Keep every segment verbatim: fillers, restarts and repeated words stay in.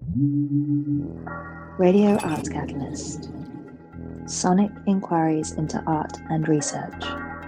Radio Arts Catalyst. Sonic inquiries into art and research.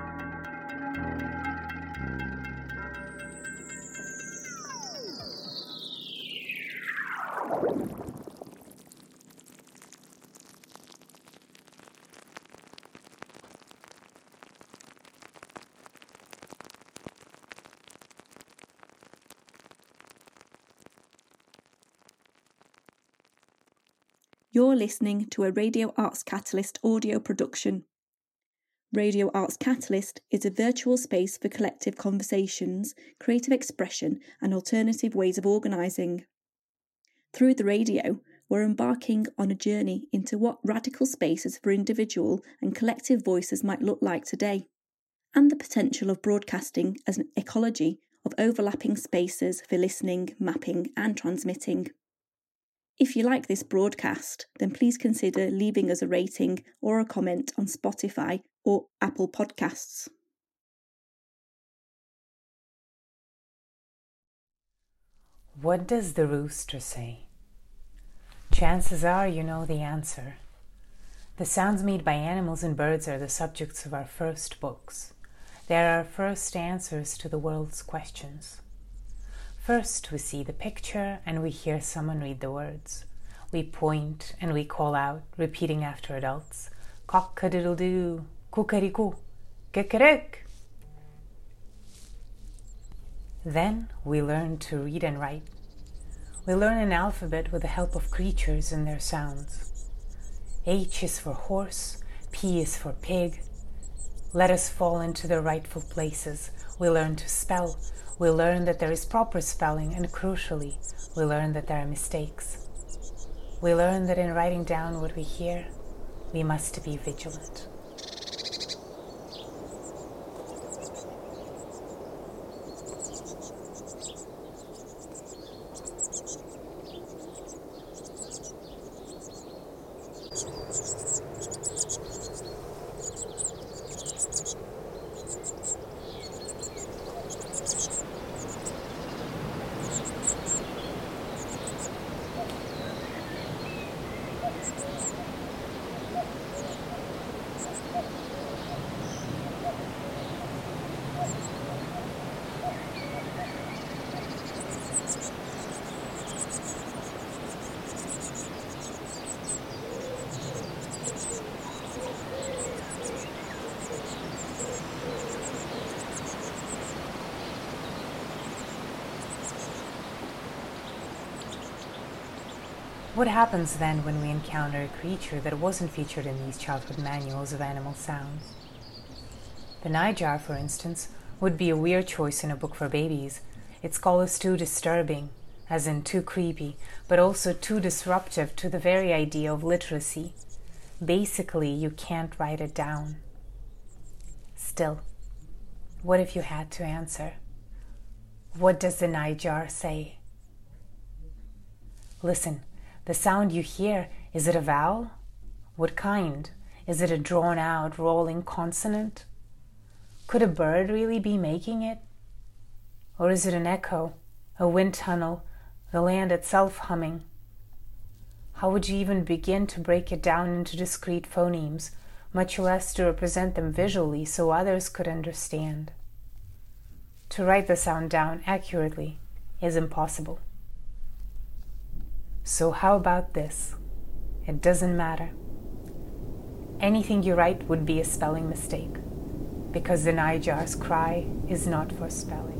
You're listening to a Radio Arts Catalyst audio production. Radio Arts Catalyst is a virtual space for collective conversations, creative expression, and alternative ways of organising. Through the radio, we're embarking on a journey into what radical spaces for individual and collective voices might look like today, and the potential of broadcasting as an ecology of overlapping spaces for listening, mapping, and transmitting. If you like this broadcast, then please consider leaving us a rating or a comment on Spotify or Apple Podcasts. What does the rooster say? Chances are you know the answer. The sounds made by animals and birds are the subjects of our first books. They are our first answers to the world's questions. First, we see the picture and we hear someone read the words. We point and we call out, repeating after adults, cock-a-doodle-doo, cuckoo, kick-a-rick. Then we learn to read and write. We learn an alphabet with the help of creatures and their sounds. H is for horse, P is for pig. Let us fall into their rightful places. We learn to spell. We learn that there is proper spelling, and crucially, we learn that there are mistakes. We learn that in writing down what we hear, we must be vigilant. What happens then when we encounter a creature that wasn't featured in these childhood manuals of animal sounds? The nightjar, for instance, would be a weird choice in a book for babies. Its call is too disturbing, as in too creepy, but also too disruptive to the very idea of literacy. Basically, you can't write it down. Still, what if you had to answer? What does the nightjar say? Listen. The sound you hear, is it a vowel? What kind? Is it a drawn-out, rolling consonant? Could a bird really be making it? Or is it an echo, a wind tunnel, the land itself humming? How would you even begin to break it down into discrete phonemes, much less to represent them visually so others could understand? To write the sound down accurately is impossible. So how about this? It doesn't matter. Anything you write would be a spelling mistake, because the nightjar's cry is not for spelling.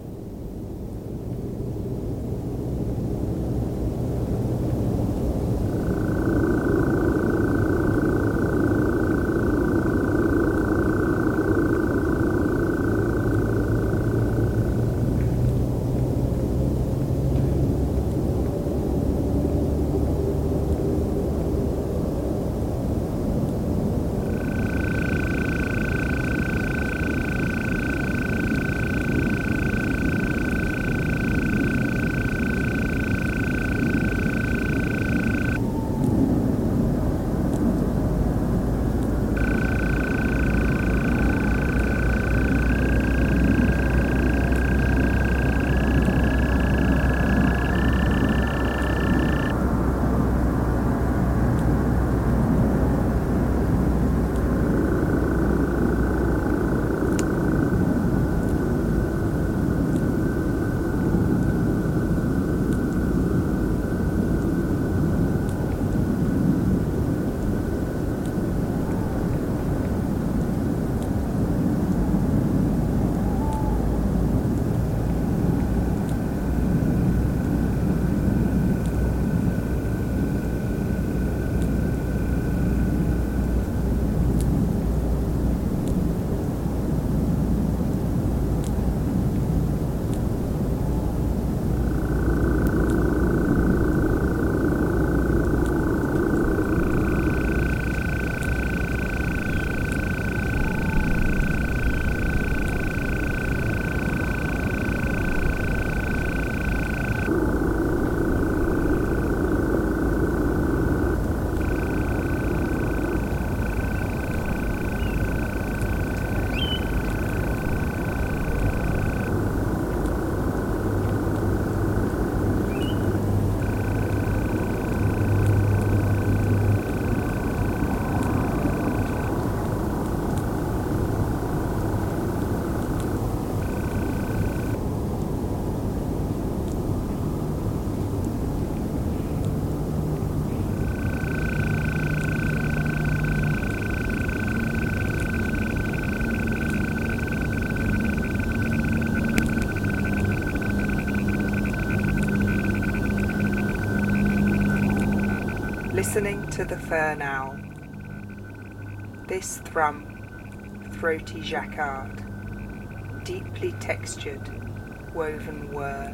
listening to the fern owl, this thrum, throaty jacquard, deeply textured, woven whir.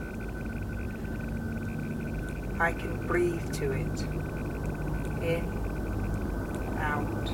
I can breathe to it, in, out,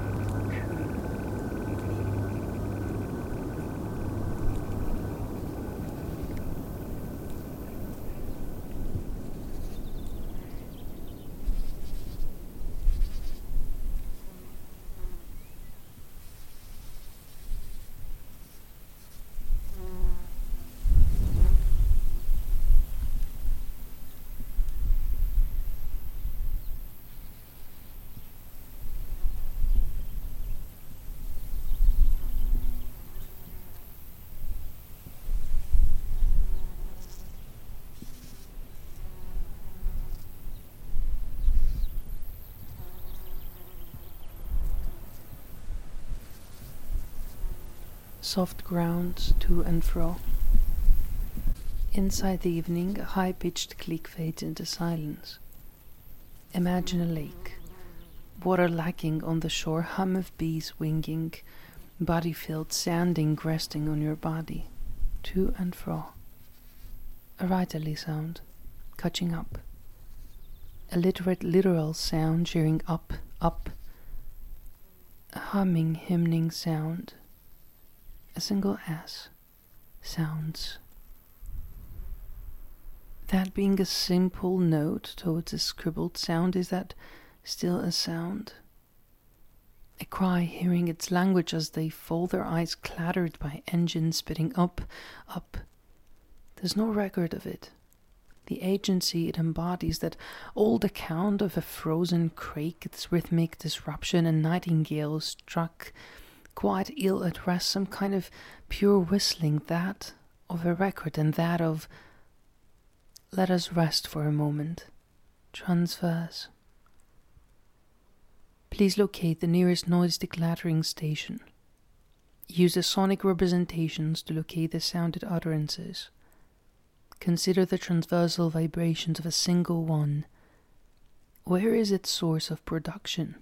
soft grounds to and fro. Inside the evening, a high-pitched click fades into silence. Imagine a lake, water lacking on the shore, hum of bees winging, body filled, sanding, resting on your body, to and fro. A writerly sound, catching up. A literate, literal sound shearing up, up. A humming, hymning sound. A single S. Sounds. That being a simple note towards a scribbled sound, is that still a sound? A cry hearing its language as they fall, their eyes clattered by engines spitting up, up. There's no record of it. The agency it embodies, that old account of a frozen crake, its rhythmic disruption, a nightingale struck quite ill at rest, some kind of pure whistling, that of a record, and that of let us rest for a moment. Transverse. Please locate the nearest noise decluttering station. Use the sonic representations to locate the sounded utterances. Consider the transversal vibrations of a single one. Where is its source of production?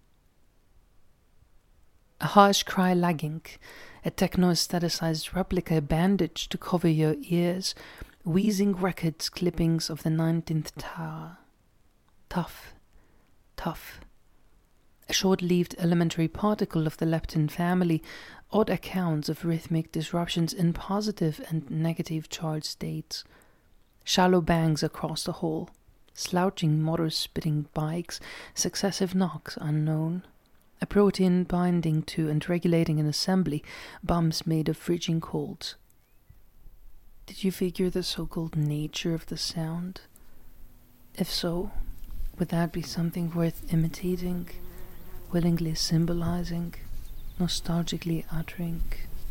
A harsh cry lagging, a techno-aestheticized replica, a bandage to cover your ears, wheezing records, clippings of the nineteenth tower. Tough, tough. A short-lived elementary particle of the leptin family, odd accounts of rhythmic disruptions in positive and negative charge states. Shallow bangs across the hall, slouching motor-spitting bikes, successive knocks unknown. A protein binding to and regulating an assembly, bumps made of fridging colds. Did you figure the so-called nature of the sound? If so, would that be something worth imitating, willingly symbolizing, nostalgically uttering?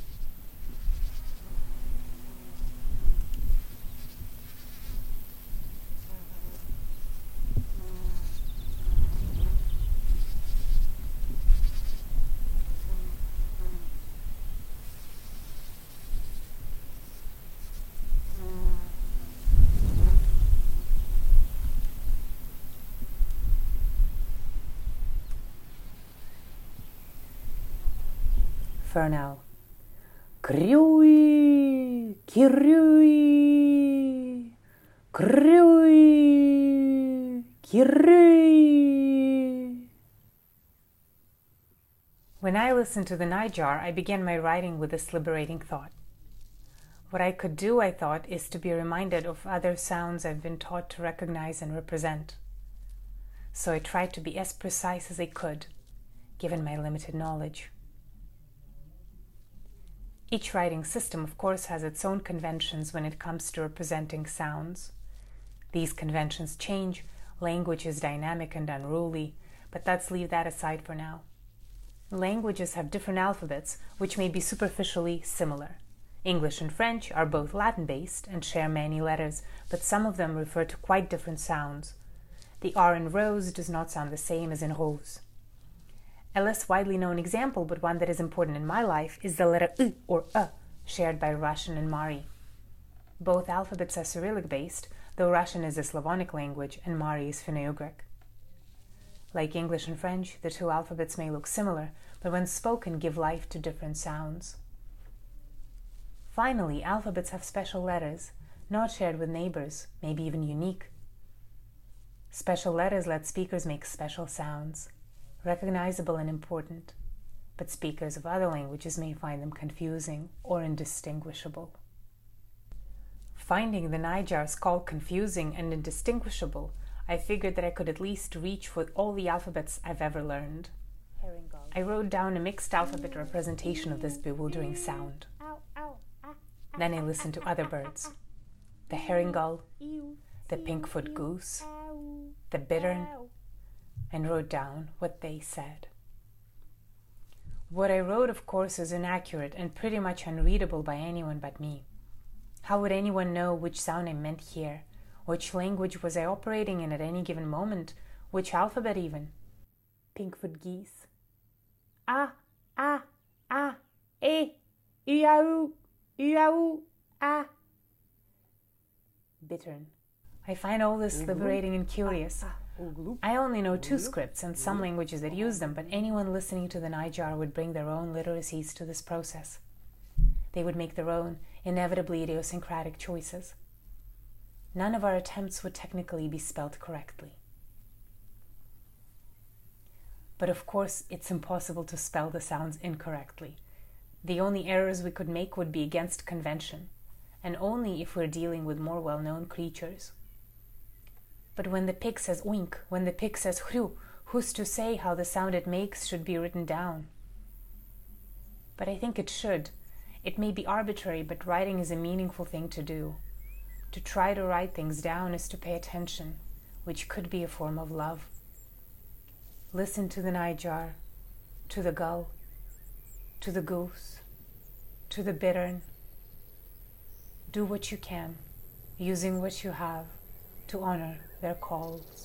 Fern owl. Kriui, kirui, kriui, kirui. When I listened to the nightjar, I began my writing with this liberating thought. What I could do, I thought, is to be reminded of other sounds I've been taught to recognize and represent. So I tried to be as precise as I could, given my limited knowledge. Each writing system, of course, has its own conventions when it comes to representing sounds. These conventions change, language is dynamic and unruly, but let's leave that aside for now. Languages have different alphabets, which may be superficially similar. English and French are both Latin-based and share many letters, but some of them refer to quite different sounds. The R in rose does not sound the same as in rose. A less widely known example, but one that is important in my life, is the letter U or A, shared by Russian and Mari. Both alphabets are Cyrillic-based, though Russian is a Slavonic language and Mari is Finno-Ugric. Like English and French, the two alphabets may look similar, but when spoken give life to different sounds. Finally, alphabets have special letters, not shared with neighbors, maybe even unique. Special letters let speakers make special sounds, recognizable and important, but speakers of other languages may find them confusing or indistinguishable. Finding the Nijars called confusing and indistinguishable, I figured that I could at least reach for all the alphabets I've ever learned. I wrote down a mixed alphabet representation of this bewildering sound. Then I listened to other birds. The herring gull, the pink-foot goose, the bittern, and wrote down what they said. What I wrote, of course, is inaccurate and pretty much unreadable by anyone but me. How would anyone know which sound I meant here? Which language was I operating in at any given moment? Which alphabet even? Pink-foot geese. Ah, ah, ah, eh, iau, iau, ah. Bittern. I find all this liberating and curious. I only know two scripts and some languages that use them, but anyone listening to the Nijar would bring their own literacies to this process. They would make their own, inevitably idiosyncratic choices. None of our attempts would technically be spelled correctly. But of course, it's impossible to spell the sounds incorrectly. The only errors we could make would be against convention, and only if we're dealing with more well-known creatures. But when the pig says oink, when the pig says hru, who's to say how the sound it makes should be written down? But I think it should. It may be arbitrary, but writing is a meaningful thing to do. To try to write things down is to pay attention, which could be a form of love. Listen to the Nijar, to the gull, to the goose, to the bittern. Do what you can, using what you have, to honor their calls.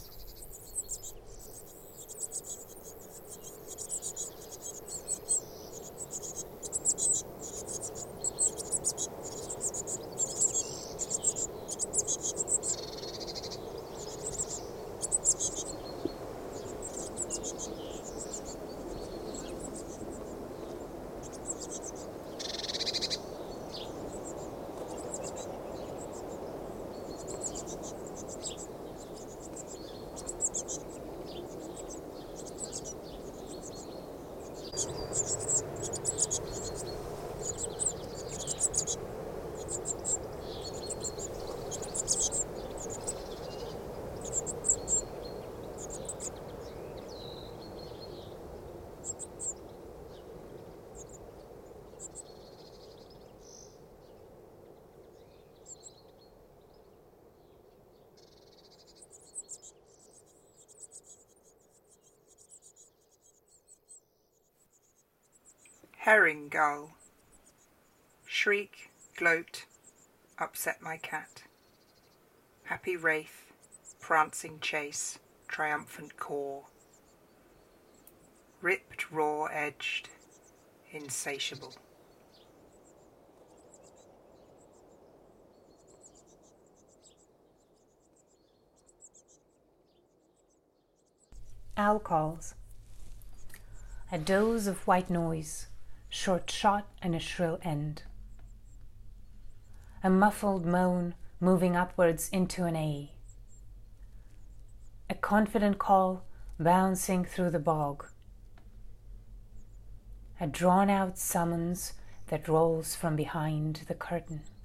Herring gull. Shriek, gloat, upset my cat. Happy wraith, prancing chase, triumphant caw. Ripped, raw-edged, insatiable. Owl calls. A dose of white noise, short shot and a shrill end. A muffled moan moving upwards into an A. A confident call bouncing through the bog. A drawn-out summons that rolls from behind the curtain.